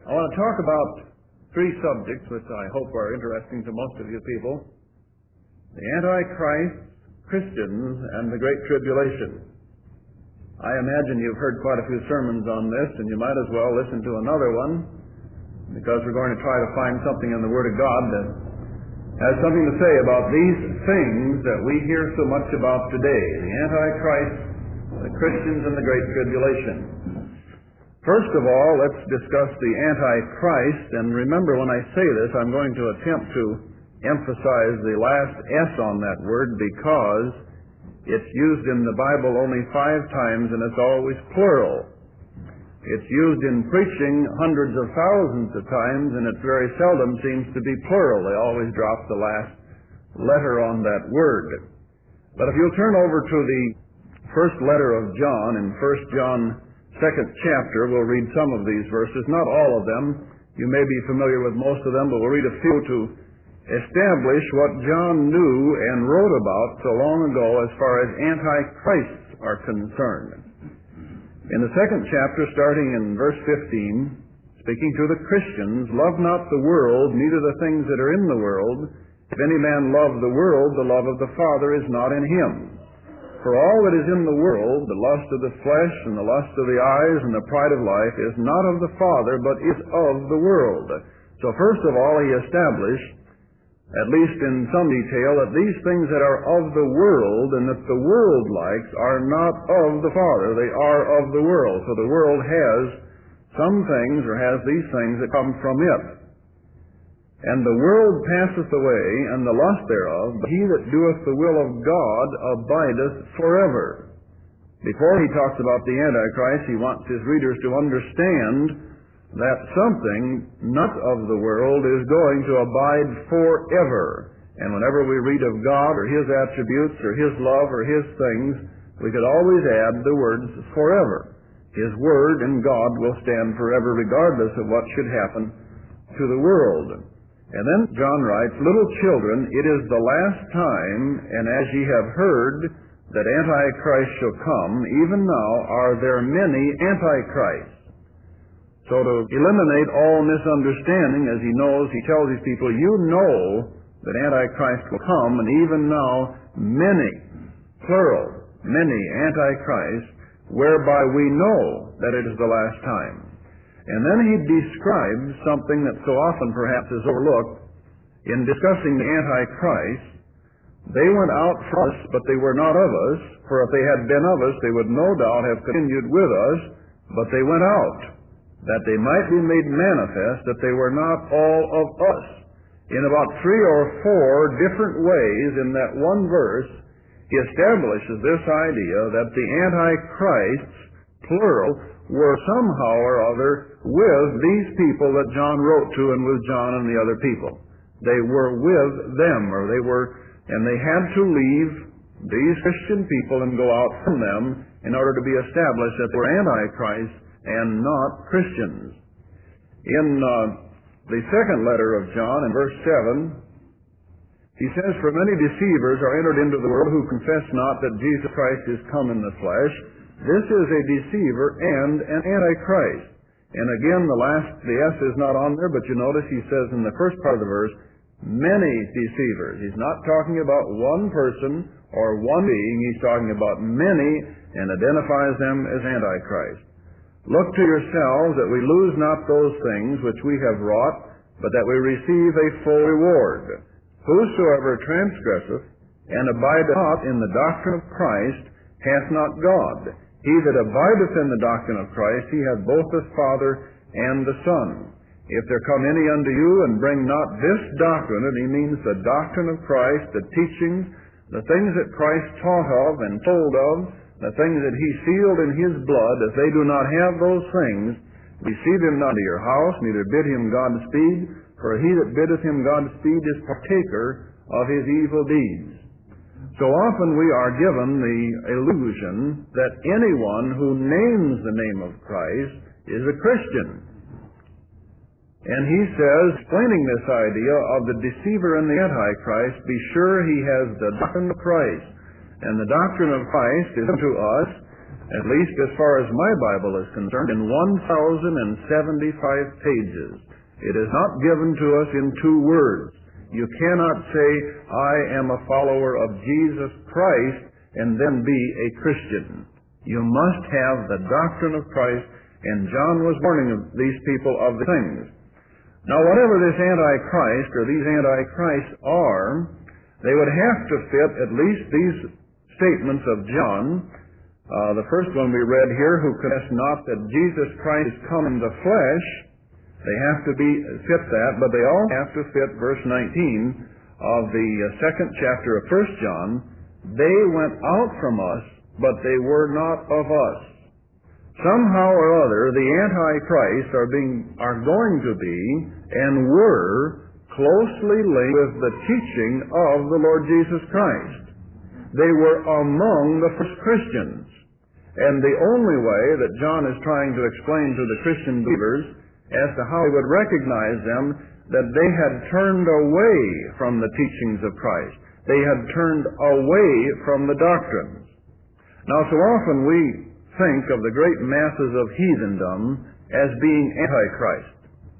I want to talk about three subjects which I hope are interesting to most of you people: the Antichrist, Christians, and the Great Tribulation. I imagine you've heard quite a few sermons on this, and you might as well listen to another one, because we're going to try to find something in the Word of God that has something to say about these things that we hear so much about today: the Antichrist, the Christians, and the Great Tribulation. First of all, let's discuss the Antichrist, and remember, when I say this, I'm going to attempt to emphasize the last S on that word, because it's used in the Bible only 5 times, and it's always plural. It's used in preaching hundreds of thousands of times, and it very seldom seems to be plural. They always drop the last letter on that word. But if you'll turn over to the first letter of John, in 1 John 2nd chapter, we'll read some of these verses, not all of them. You may be familiar with most of them, but we'll read a few to establish what John knew and wrote about so long ago as far as antichrists are concerned. In the 2nd chapter, starting in verse 15, speaking to the Christians, "Love not the world, neither the things that are in the world. If any man love the world, the love of the Father is not in him. For all that is in the world, the lust of the flesh and the lust of the eyes and the pride of life, is not of the Father, but is of the world." So first of all, he established, at least in some detail, that these things that are of the world and that the world likes are not of the Father. They are of the world. So the world has some things, or has these things, that come from it. "And the world passeth away, and the lust thereof, but he that doeth the will of God abideth forever." Before he talks about the Antichrist, he wants his readers to understand that something not of the world is going to abide forever. And whenever we read of God or His attributes or His love or His things, we could always add the words forever. His Word and God will stand forever, regardless of what should happen to the world. And then John writes, "Little children, it is the last time, and as ye have heard that Antichrist shall come, even now are there many Antichrists." So to eliminate all misunderstanding, as he tells these people, you know that Antichrist will come, and even now many, plural, many Antichrists, whereby we know that it is the last time. And then he describes something that so often perhaps is overlooked in discussing the Antichrist. "They went out from us, but they were not of us. For if they had been of us, they would no doubt have continued with us. But they went out, that they might be made manifest that they were not all of us." In about 3 or 4 different ways in that one verse, he establishes this idea that the Antichrists, plural, were somehow or other with these people that John wrote to, and with John and the other people. They were with them, and they had to leave these Christian people and go out from them in order to be established that they were Antichrists and not Christians. In the 2nd letter of John, in verse 7, he says, "For many deceivers are entered into the world, who confess not that Jesus Christ is come in the flesh. This is a deceiver and an Antichrist." And again, the S is not on there, but you notice he says in the first part of the verse, many deceivers. He's not talking about one person or one being. He's talking about many, and identifies them as Antichrist. "Look to yourselves that we lose not those things which we have wrought, but that we receive a full reward. Whosoever transgresseth and abideth not in the doctrine of Christ hath not God. He that abideth in the doctrine of Christ, he hath both the Father and the Son. If there come any unto you, and bring not this doctrine," and he means the doctrine of Christ, the teachings, the things that Christ taught of and told of, the things that he sealed in his blood, if they do not have those things, receive him not into your house, neither bid him Godspeed, for he that biddeth him Godspeed is partaker of his evil deeds. So often we are given the illusion that anyone who names the name of Christ is a Christian. And he says, explaining this idea of the deceiver and the Antichrist, be sure he has the doctrine of Christ. And the doctrine of Christ is to us at least as far as my Bible is concerned, in 1,075 pages. It is not given to us in 2 words. You cannot say, I am a follower of Jesus Christ, and then be a Christian. You must have the doctrine of Christ, and John was warning these people of the things. Now, whatever this Antichrist or these Antichrists are, they would have to fit at least these statements of John. The first one we read here, who confess not that Jesus Christ is come in the flesh, they have to fit that, but they all have to fit verse 19 of the second chapter of 1 John. They went out from us, but they were not of us. Somehow or other, the Antichrists are going to be and were closely linked with the teaching of the Lord Jesus Christ. They were among the first Christians. And the only way that John is trying to explain to the Christian believers as to how he would recognize them, that they had turned away from the teachings of Christ. They had turned away from the doctrines. Now, so often we think of the great masses of heathendom as being Antichrist.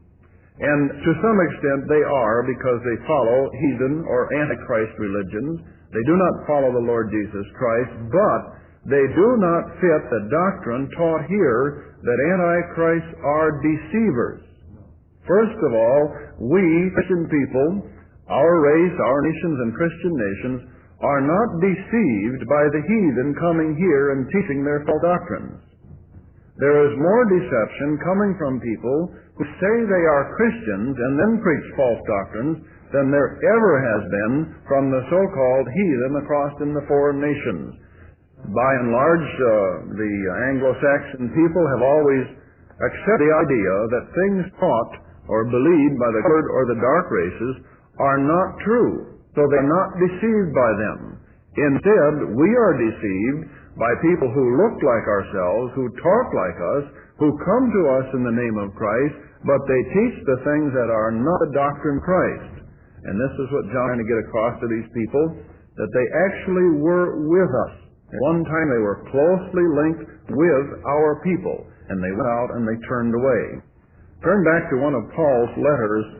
And to some extent they are, because they follow heathen or Antichrist religions. They do not follow the Lord Jesus Christ, but they do not fit the doctrine taught here that Antichrists are deceivers. First of all, we Christian people, our race, our nations and Christian nations, are not deceived by the heathen coming here and teaching their false doctrines. There is more deception coming from people who say they are Christians and then preach false doctrines than there ever has been from the so-called heathen across in the foreign nations. By and large, the Anglo-Saxon people have always accepted the idea that things taught or believed by the colored or the dark races are not true, so they're not deceived by them. Instead, we are deceived by people who look like ourselves, who talk like us, who come to us in the name of Christ, but they teach the things that are not the doctrine of Christ. And this is what John is trying to get across to these people, that they actually were with us. At one time they were closely linked with our people, and they went out and they turned away. Turn back to one of Paul's letter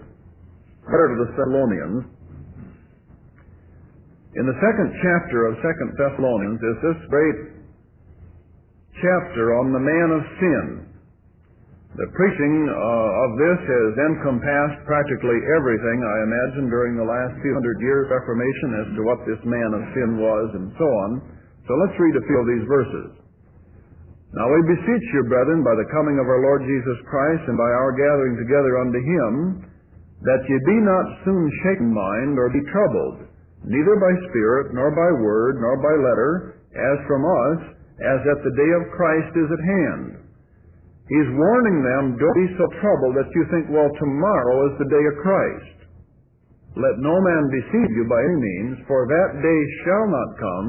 to the Thessalonians. In the second chapter of 2 Thessalonians is this great chapter on the man of sin. The preaching of this has encompassed practically everything, I imagine, during the last few hundred years of Reformation as to what this man of sin was and so on. So let's read a few of these verses. Now we beseech you, brethren, by the coming of our Lord Jesus Christ and by our gathering together unto him, that ye be not soon shaken in mind or be troubled, neither by spirit, nor by word, nor by letter, as from us, as at the day of Christ is at hand. He's warning them, don't be so troubled that you think, well, tomorrow is the day of Christ. Let no man deceive you by any means, for that day shall not come,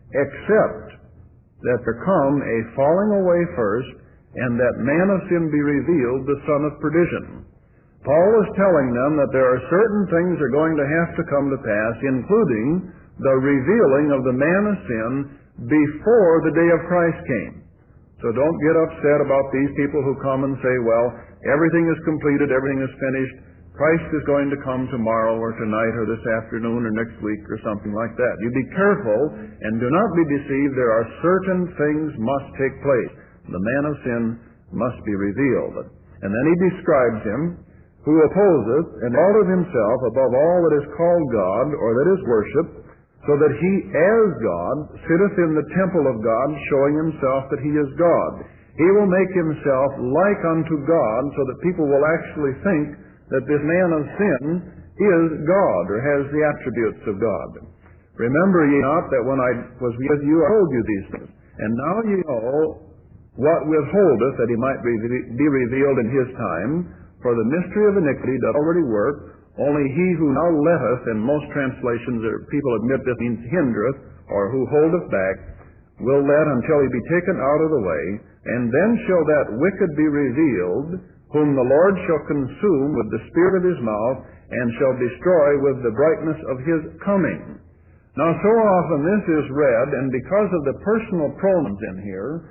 except that there come a falling away first, and that man of sin be revealed, the son of perdition. Paul is telling them that there are certain things that are going to have to come to pass, including the revealing of the man of sin before the day of Christ came. So don't get upset about these people who come and say, well, everything is completed, everything is finished, Christ is going to come tomorrow or tonight or this afternoon or next week or something like that. You be careful and do not be deceived. There are certain things must take place. The man of sin must be revealed. And then he describes him who opposeth and exalteth himself above all that is called God or that is worshipped, so that he as God sitteth in the temple of God, showing himself that he is God. He will make himself like unto God, so that people will actually think that this man of sin is God, or has the attributes of God. Remember ye not that when I was with you, I told you these things. And now ye know what withholdeth, that he might be revealed in his time. For the mystery of iniquity doth already work. Only he who now letteth, in most translations, or people admit this means hindereth, or who holdeth back, will let until he be taken out of the way. And then shall that wicked be revealed, whom the Lord shall consume with the spirit of his mouth, and shall destroy with the brightness of his coming. Now, so often this is read, and because of the personal pronouns in here,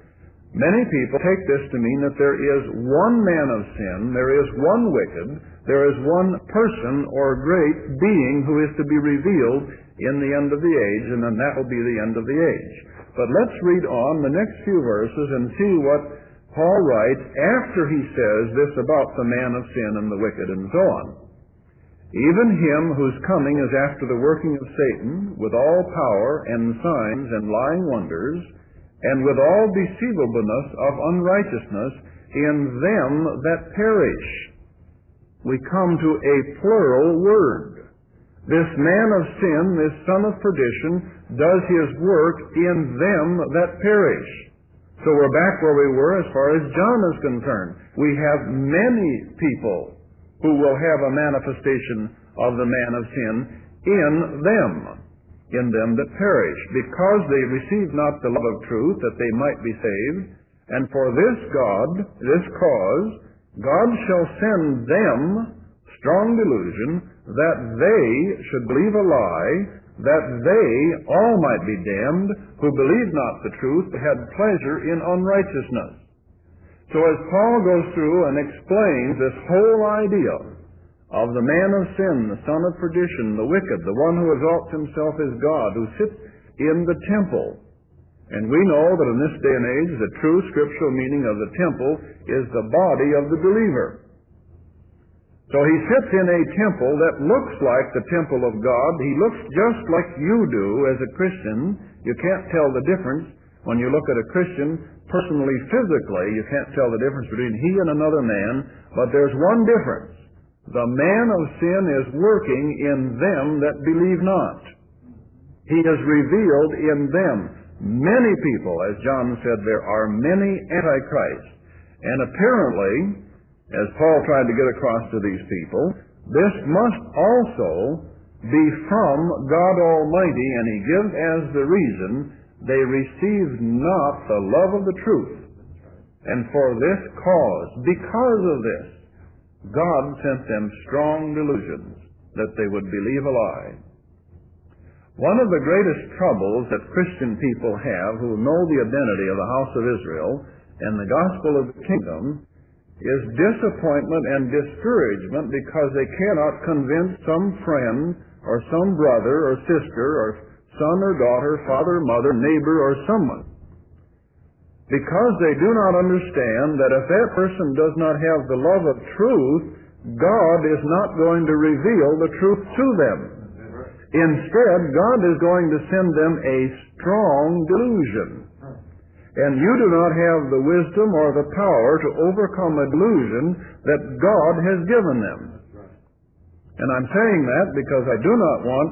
Many people take this to mean that there is one man of sin, there is one wicked, there is one person or great being who is to be revealed in the end of the age, and then that will be the end of the age. But let's read on the next few verses and see what Paul writes after he says this about the man of sin and the wicked and so on. Even him whose coming is after the working of Satan, with all power and signs and lying wonders, and with all deceivableness of unrighteousness in them that perish. We come to a plural word. This man of sin, this son of perdition, does his work in them that perish. So we're back where we were as far as John is concerned. We have many people who will have a manifestation of the man of sin in them that perish, because they receive not the love of truth, that they might be saved. And for this cause, God shall send them strong delusion, that they should believe a lie, that they all might be damned, who believed not the truth, but had pleasure in unrighteousness. So as Paul goes through and explains this whole idea of the man of sin, the son of perdition, the wicked, the one who exalts himself as God, who sits in the temple. And we know that in this day and age, the true scriptural meaning of the temple is the body of the believer. So he sits in a temple that looks like the temple of God. He looks just like you do as a Christian. You can't tell the difference. When you look at a Christian, personally, physically, you can't tell the difference between he and another man, but there's one difference. The man of sin is working in them that believe not. He is revealed in them. Many people, as John said, there are many antichrists. And apparently, as Paul tried to get across to these people, this must also be from God Almighty, and he gives as the reason they received not the love of the truth. And for this cause, because of this, God sent them strong delusions that they would believe a lie. One of the greatest troubles that Christian people have who know the identity of the house of Israel and the gospel of the kingdom is disappointment and discouragement because they cannot convince some friend or some brother or sister or son or daughter, father, mother, neighbor, or someone. Because they do not understand that if that person does not have the love of truth, God is not going to reveal the truth to them. Instead, God is going to send them a strong delusion. And you do not have the wisdom or the power to overcome a delusion that God has given them. And I'm saying that because I do not want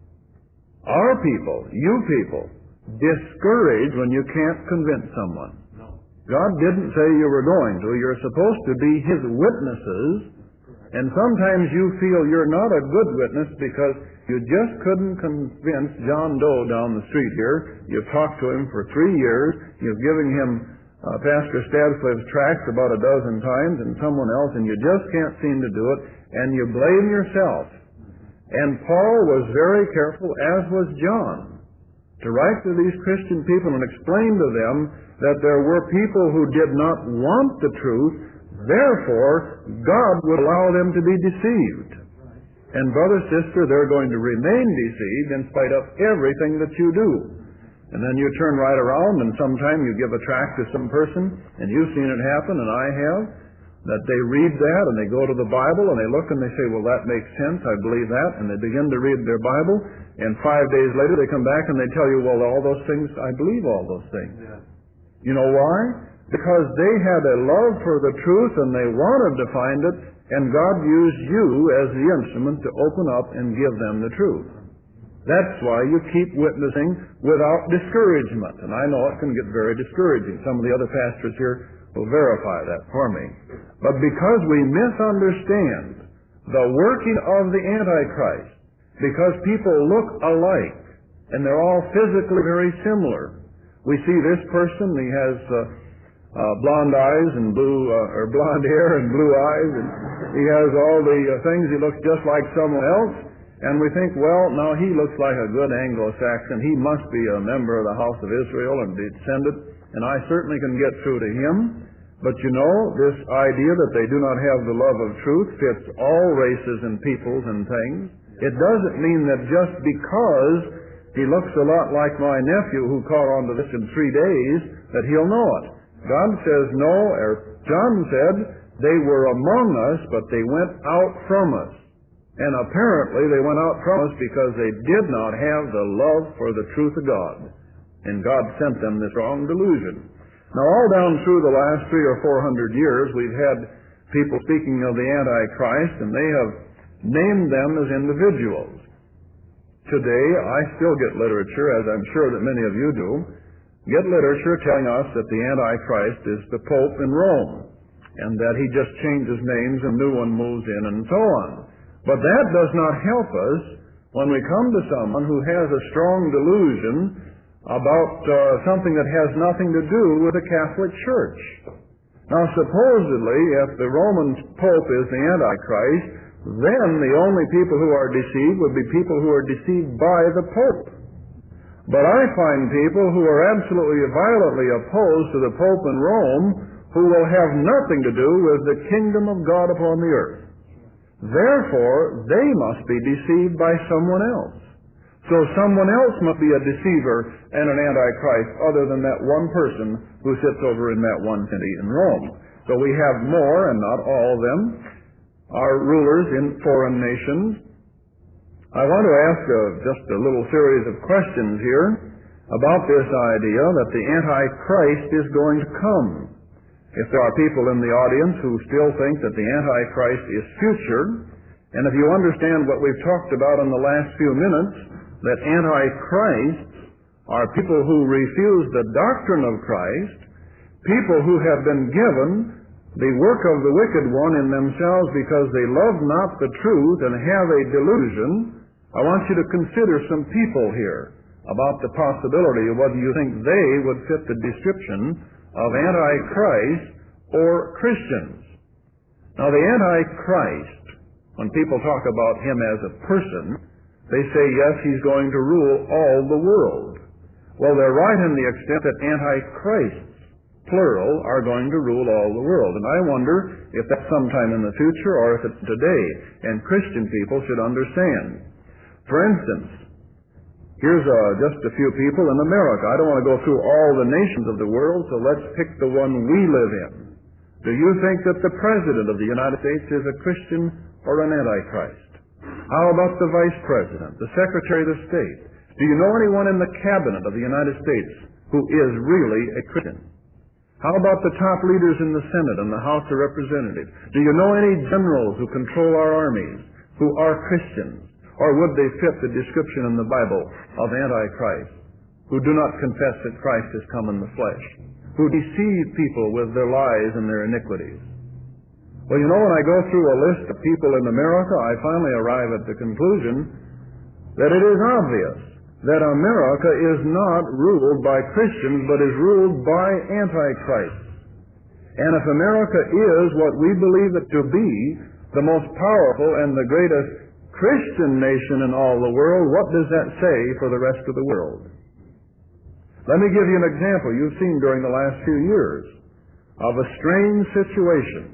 our people, you people, discouraged when you can't convince someone. God didn't say you were going to. You're supposed to be His witnesses, and sometimes you feel you're not a good witness because you just couldn't convince John Doe down the street here. You've talked to him for 3 years. You've given him Pastor Stadscliffe's tracts about a dozen times and someone else, and you just can't seem to do it, and you blame yourself. And Paul was very careful, as was John, to write to these Christian people and explain to them that there were people who did not want the truth, therefore God would allow them to be deceived. And brother, sister, they're going to remain deceived in spite of everything that you do. And then you turn right around and sometime you give a tract to some person, and you've seen it happen, and I have, that they read that and they go to the Bible and they look and they say, well, that makes sense, I believe that, and they begin to read their Bible, and 5 days later they come back and they tell you, well, all those things, I believe all those things. Yeah. You know why? Because they had a love for the truth and they wanted to find it, and God used you as the instrument to open up and give them the truth. That's why you keep witnessing without discouragement. And I know it can get very discouraging. Some of the other pastors here will verify that for me. But because we misunderstand the working of the Antichrist, because people look alike, and they're all physically very similar. We see this person, he has blonde eyes and or blonde hair and blue eyes, and he has all the things, he looks just like someone else. And we think, well, now he looks like a good Anglo-Saxon. He must be a member of the house of Israel and descended. and I certainly can get through to him. But you know, this idea that they do not have the love of truth fits all races and peoples and things. It doesn't mean that just because he looks a lot like my nephew who caught on to this in 3 days, that he'll know it. God says no, or John said, they were among us, but they went out from us. And apparently they went out from us because they did not have the love for the truth of God. And God sent them this wrong delusion. Now, all down through the last 300 or 400 years, we've had people speaking of the Antichrist, and they have named them as individuals. Today, I still get literature, as I'm sure that many of you do, get literature telling us that the Antichrist is the Pope in Rome, and that he just changes names and a new one moves in and so on. But that does not help us when we come to someone who has a strong delusion about something that has nothing to do with the Catholic Church. Now, supposedly, if the Roman Pope is the Antichrist, then the only people who are deceived would be people who are deceived by the Pope. But I find people who are absolutely violently opposed to the Pope in Rome who will have nothing to do with the kingdom of God upon the earth. Therefore, they must be deceived by someone else. So someone else must be a deceiver and an Antichrist other than that one person who sits over in that one city in Rome. So we have more, and not all of them, are rulers in foreign nations. I want to ask just a little series of questions here about this idea that the Antichrist is going to come. If there are people in the audience who still think that the Antichrist is future, and if you understand what we've talked about in the last few minutes, that Antichrists are people who refuse the doctrine of Christ, people who have been given the work of the wicked one in themselves because they love not the truth and have a delusion, I want you to consider some people here about the possibility of whether you think they would fit the description of Antichrist or Christians. Now, the Antichrist, when people talk about him as a person, they say, yes, he's going to rule all the world. Well, they're right in the extent that Antichrists, plural, are going to rule all the world. And I wonder if that's sometime in the future or if it's today. And Christian people should understand. For instance, here's just a few people in America. I don't want to go through all the nations of the world, so let's pick the one we live in. Do you think that the President of the United States is a Christian or an Antichrist? How about the Vice President, the Secretary of State? Do you know anyone in the Cabinet of the United States who is really a Christian? How about the top leaders in the Senate and the House of Representatives? Do you know any generals who control our armies who are Christians? Or would they fit the description in the Bible of Antichrist, who do not confess that Christ has come in the flesh, who deceive people with their lies and their iniquities? Well, you know, when I go through a list of people in America, I finally arrive at the conclusion that it is obvious that America is not ruled by Christians, but is ruled by Antichrists. And if America is what we believe it to be, the most powerful and the greatest Christian nation in all the world, what does that say for the rest of the world? Let me give you an example you've seen during the last few years of a strange situation.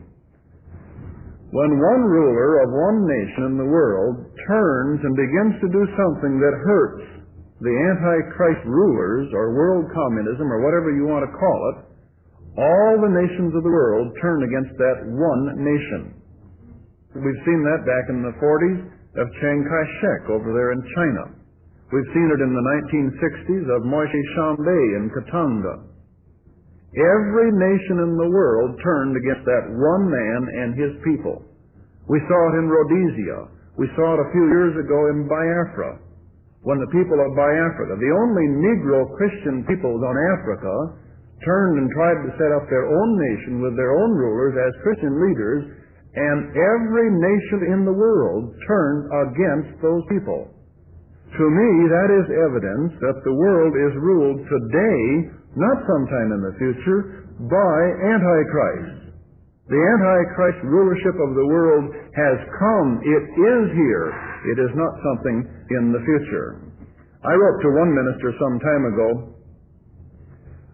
When one ruler of one nation in the world turns and begins to do something that hurts the Antichrist rulers or world communism or whatever you want to call it, all the nations of the world turn against that one nation. We've seen that back in the 40s of Chiang Kai-shek over there in China. We've seen it in the 1960s of Moishe Chambé in Katanga. Every nation in the world turned against that one man and his people. We saw it in Rhodesia. We saw it a few years ago in Biafra, when the people of Biafra, the only Negro Christian peoples on Africa, turned and tried to set up their own nation with their own rulers as Christian leaders, and every nation in the world turned against those people. To me, that is evidence that the world is ruled today, not sometime in the future, by Antichrist. The Antichrist rulership of the world has come. It is here. It is not something in the future. I wrote to one minister some time ago,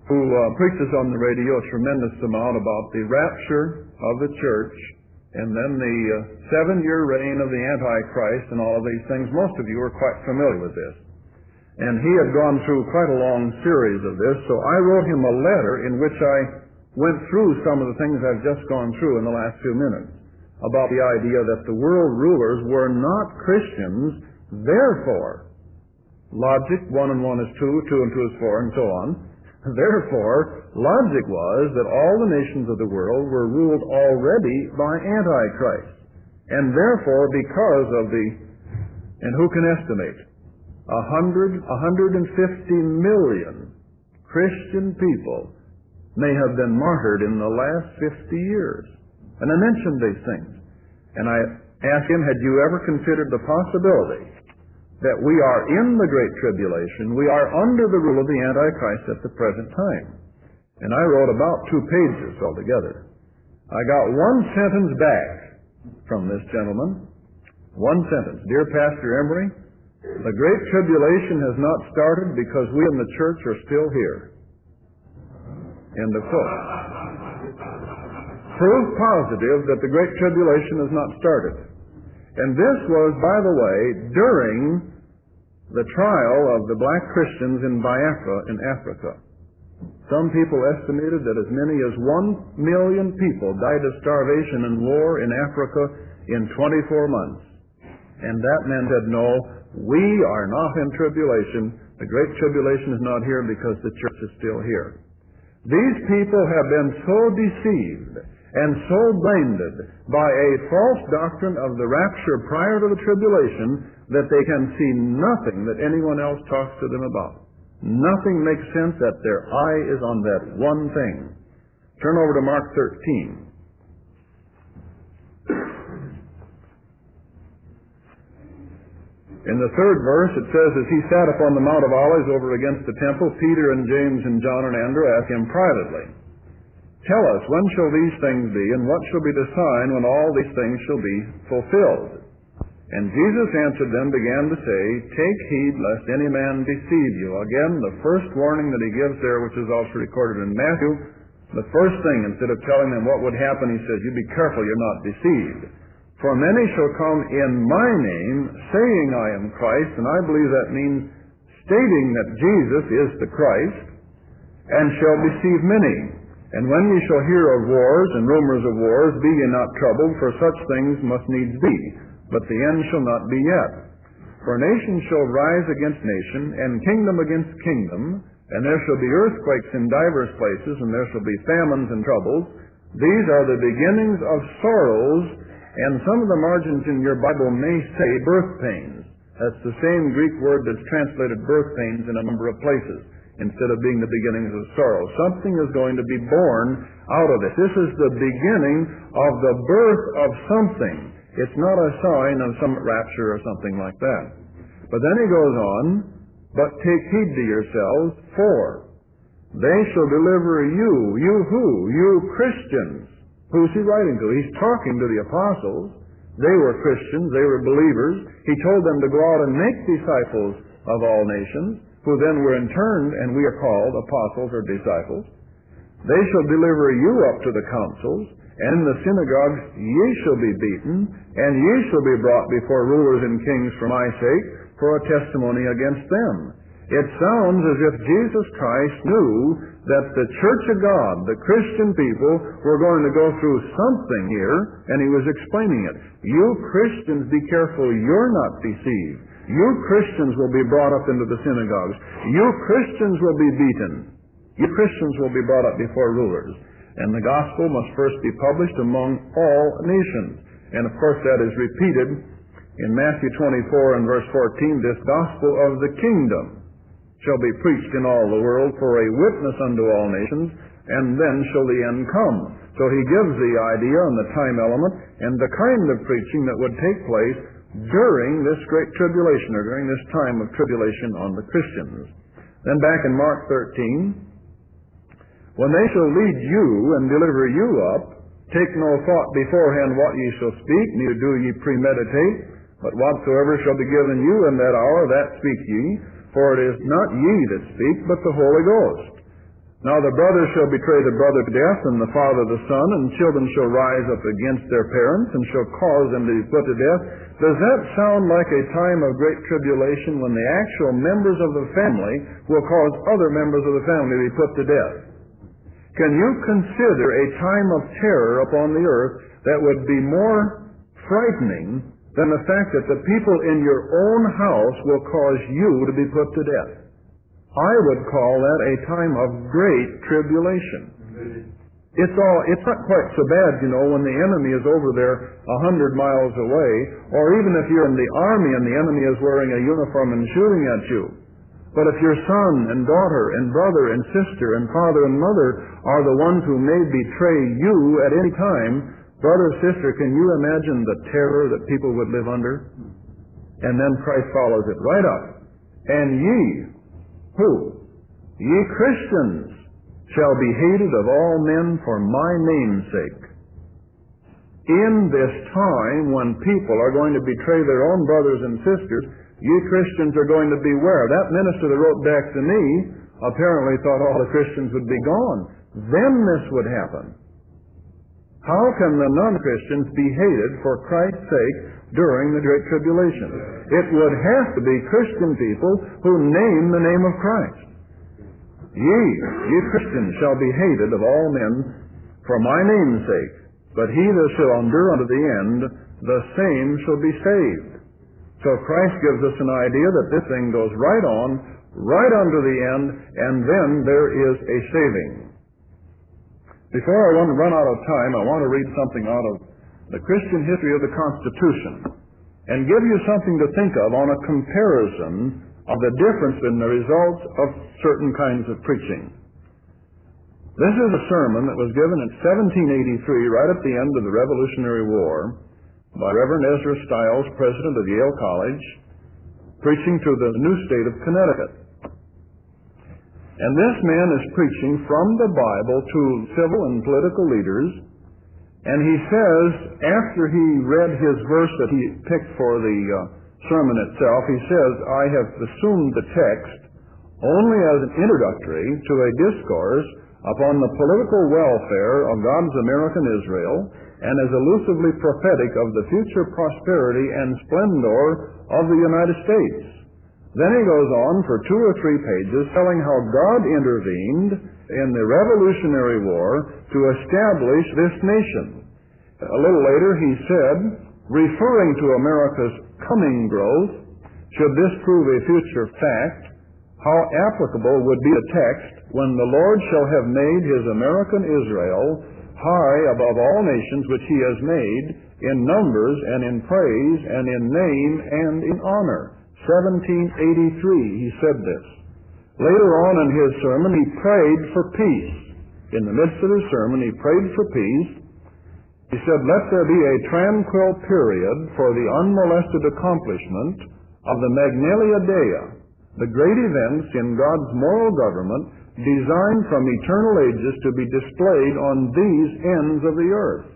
who preaches on the radio a tremendous amount about the rapture of the church and then the 7-year reign of the Antichrist and all of these things. Most of you are quite familiar with this. And he had gone through quite a long series of this, so I wrote him a letter in which I went through some of the things I've just gone through in the last few minutes about the idea that the world rulers were not Christians, therefore, logic, 1 and 1 is 2, 2 and 2 is 4, and so on. Therefore, logic was that all the nations of the world were ruled already by Antichrist. And therefore, because of and who can estimate, 150 million Christian people may have been martyred in the last 50 years. And I mentioned these things. And I asked him, had you ever considered the possibility that we are in the Great Tribulation, we are under the rule of the Antichrist at the present time? And I wrote about 2 pages altogether. I got 1 sentence back from this gentleman. 1 sentence. Dear Pastor Emery, the Great Tribulation has not started because we in the church are still here. End of quote. Proof positive that the Great Tribulation has not started. And this was, by the way, during the trial of the black Christians in Biafra in Africa. Some people estimated that as many as 1 million people died of starvation and war in Africa in 24 months. And that man said, no, we are not in tribulation. The Great Tribulation is not here because the church is still here. These people have been so deceived and so blinded by a false doctrine of the rapture prior to the tribulation that they can see nothing that anyone else talks to them about. Nothing makes sense that their eye is on that one thing. Turn over to Mark 13. In the 3rd verse, it says, as he sat upon the Mount of Olives over against the temple, Peter and James and John and Andrew asked him privately, tell us, when shall these things be, and what shall be the sign when all these things shall be fulfilled? And Jesus answered them, began to say, take heed lest any man deceive you. Again, the first warning that he gives there, which is also recorded in Matthew, the first thing, instead of telling them what would happen, he says, you be careful you're not deceived. For many shall come in my name, saying I am Christ, and I believe that means stating that Jesus is the Christ, and shall deceive many. And when ye shall hear of wars and rumors of wars, be ye not troubled, for such things must needs be, but the end shall not be yet. For nation shall rise against nation, and kingdom against kingdom, and there shall be earthquakes in divers places, and there shall be famines and troubles. These are the beginnings of sorrows, and some of the margins in your Bible may say birth pains. That's the same Greek word that's translated birth pains in a number of places, instead of being the beginnings of sorrow. Something is going to be born out of it. This is the beginning of the birth of something. It's not a sign of some rapture or something like that. But then he goes on, but take heed to yourselves, for they shall deliver you who? You Christians. Who's he writing to? He's talking to the apostles. They were Christians. They were believers. He told them to go out and make disciples of all nations, who then were in turn, and we are called apostles or disciples. They shall deliver you up to the councils, and in the synagogues ye shall be beaten, and ye shall be brought before rulers and kings for my sake, for a testimony against them. It sounds as if Jesus Christ knew that the Church of God, the Christian people, were going to go through something here, and he was explaining it. You Christians, be careful you're not deceived. You Christians will be brought up into the synagogues. You Christians will be beaten. You Christians will be brought up before rulers. And the gospel must first be published among all nations. And of course that is repeated in Matthew 24 and verse 14, this gospel of the kingdom shall be preached in all the world for a witness unto all nations, and then shall the end come. So he gives the idea and the time element and the kind of preaching that would take place during this great tribulation, or during this time of tribulation on the Christians. Then back in Mark 13, when they shall lead you and deliver you up, take no thought beforehand what ye shall speak, neither do ye premeditate, but whatsoever shall be given you in that hour, that speak ye. For it is not ye that speak, but the Holy Ghost. Now the brother shall betray the brother to death, and the father the son, and children shall rise up against their parents, and shall cause them to be put to death. Does that sound like a time of great tribulation when the actual members of the family will cause other members of the family to be put to death? Can you consider a time of terror upon the earth that would be more frightening than the fact that the people in your own house will cause you to be put to death? I would call that a time of great tribulation. It's not quite so bad, when the enemy is over there 100 miles away, or even if you're in the army and the enemy is wearing a uniform and shooting at you. But if your son and daughter and brother and sister and father and mother are the ones who may betray you at any time, brother, sister, can you imagine the terror that people would live under? And then Christ follows it right up. And ye, who? Ye Christians shall be hated of all men for my name's sake. In this time when people are going to betray their own brothers and sisters, ye Christians are going to beware. That minister that wrote back to me apparently thought all the Christians would be gone. Then this would happen. How can the non-Christians be hated for Christ's sake during the Great Tribulation? It would have to be Christian people who name the name of Christ. Ye Christians shall be hated of all men for my name's sake, but he that shall endure unto the end, the same shall be saved. So Christ gives us an idea that this thing goes right on, right unto the end, and then there is a saving. Before I run out of time, I want to read something out of the Christian history of the Constitution and give you something to think of on a comparison of the difference in the results of certain kinds of preaching. This is a sermon that was given in 1783, right at the end of the Revolutionary War, by Reverend Ezra Stiles, president of Yale College, preaching to the new state of Connecticut. And this man is preaching from the Bible to civil and political leaders, and he says, after he read his verse that he picked for the sermon itself, he says, I have assumed the text only as an introductory to a discourse upon the political welfare of God's American Israel, and as elusively prophetic of the future prosperity and splendor of the United States. Then he goes on for 2 or 3 pages telling how God intervened in the Revolutionary War to establish this nation. A little later he said, referring to America's coming growth, should this prove a future fact, how applicable would be the text, when the Lord shall have made his American Israel high above all nations which he has made, in numbers and in praise and in name and in honor. 1783, he said this. Later on in his sermon, he prayed for peace. In the midst of his sermon, he prayed for peace. He said, let there be a tranquil period for the unmolested accomplishment of the Magnalia Dei, the great events in God's moral government designed from eternal ages to be displayed on these ends of the earth.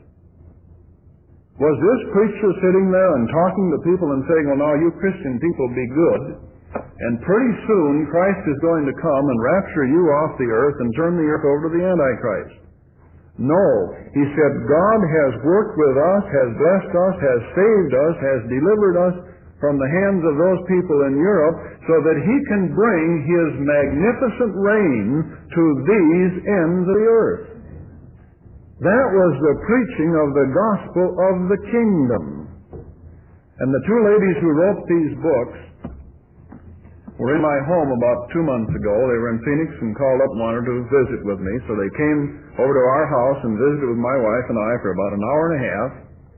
Was this preacher sitting there and talking to people and saying, well, now you Christian people be good, and pretty soon Christ is going to come and rapture you off the earth and turn the earth over to the Antichrist? No. He said, God has worked with us, has blessed us, has saved us, has delivered us from the hands of those people in Europe so that he can bring his magnificent reign to these ends of the earth. That was the preaching of the gospel of the kingdom. And the 2 ladies who wrote these books were in my home about 2 months ago. They were in Phoenix and called up and wanted to visit with me. So they came over to our house and visited with my wife and I for about an hour and a half.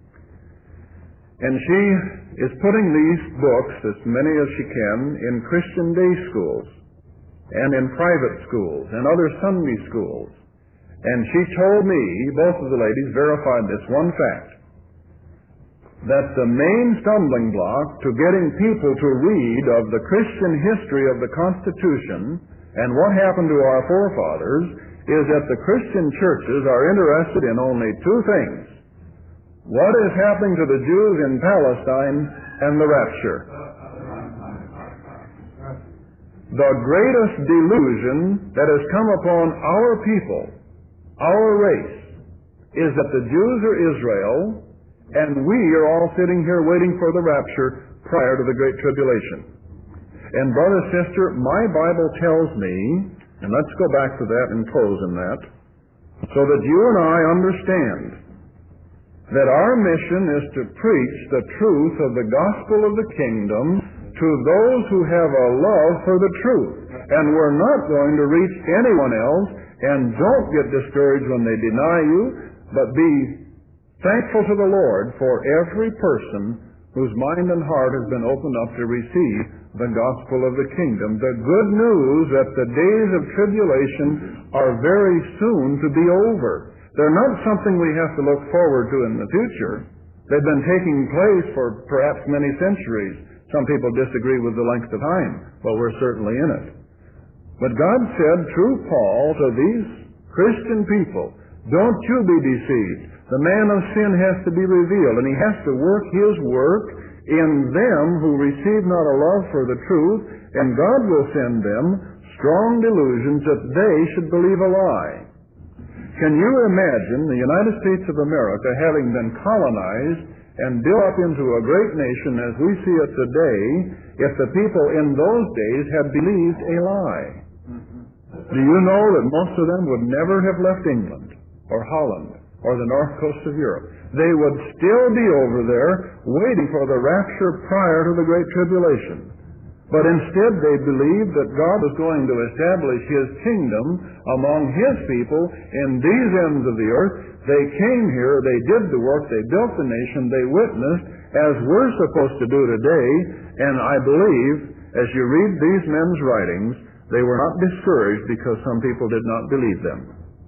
And she is putting these books, as many as she can, in Christian day schools and in private schools and other Sunday schools. And she told me, both of the ladies verified this one fact, that the main stumbling block to getting people to read of the Christian history of the Constitution and what happened to our forefathers is that the Christian churches are interested in only 2 things. What is happening to the Jews in Palestine and the rapture. the greatest delusion that has come upon our people, our race, is that the Jews are Israel, and we are all sitting here waiting for the rapture prior to the Great Tribulation. And brother, sister, my Bible tells me, and let's go back to that and close in that, so that you and I understand that our mission is to preach the truth of the gospel of the kingdom to those who have a love for the truth. And we're not going to reach anyone else, and don't get discouraged when they deny you, but be thankful to the Lord for every person whose mind and heart has been opened up to receive the gospel of the kingdom. The good news that the days of tribulation are very soon to be over. They're not something we have to look forward to in the future. They've been taking place for perhaps many centuries. Some people disagree with the length of time, but we're certainly in it. But God said through Paul to these Christian people, don't you be deceived. The man of sin has to be revealed, and he has to work his work in them who receive not a love for the truth, and God will send them strong delusions that they should believe a lie. Can you imagine the United States of America having been colonized and built up into a great nation as we see it today if the people in those days had believed a lie? Do you know that most of them would never have left England or Holland or the north coast of Europe? They would still be over there waiting for the rapture prior to the Great Tribulation. But instead they believed that God was going to establish His kingdom among His people in these ends of the earth. They came here, they did the work, they built the nation, they witnessed, as we're supposed to do today, and I believe, as you read these men's writings, they were not discouraged because some people did not believe them.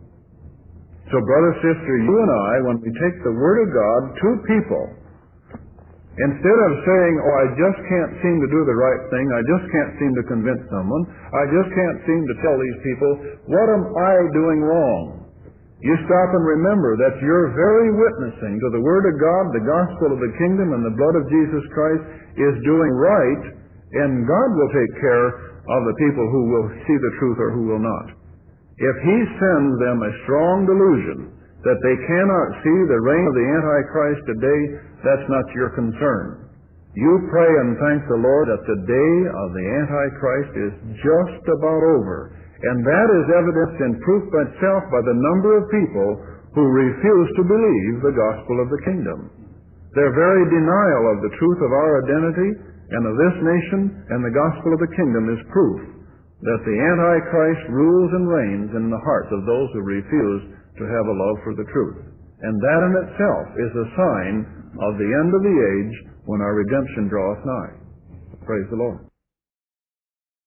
So brother, sister, you and I, when we take the Word of God to people, instead of saying, oh, I just can't seem to do the right thing, I just can't seem to convince someone, I just can't seem to tell these people, what am I doing wrong? You stop and remember that you're very witnessing to the Word of God, the gospel of the kingdom, and the blood of Jesus Christ is doing right, and God will take care of the people who will see the truth or who will not. If He sends them a strong delusion that they cannot see the reign of the Antichrist today, that's not your concern. You pray and thank the Lord that the day of the Antichrist is just about over. And that is evidenced in proof by itself by the number of people who refuse to believe the gospel of the kingdom. Their very denial of the truth of our identity and of this nation and the gospel of the kingdom is proof that the Antichrist rules and reigns in the hearts of those who refuse to have a love for the truth. And that in itself is a sign of the end of the age when our redemption draweth nigh. Praise the Lord.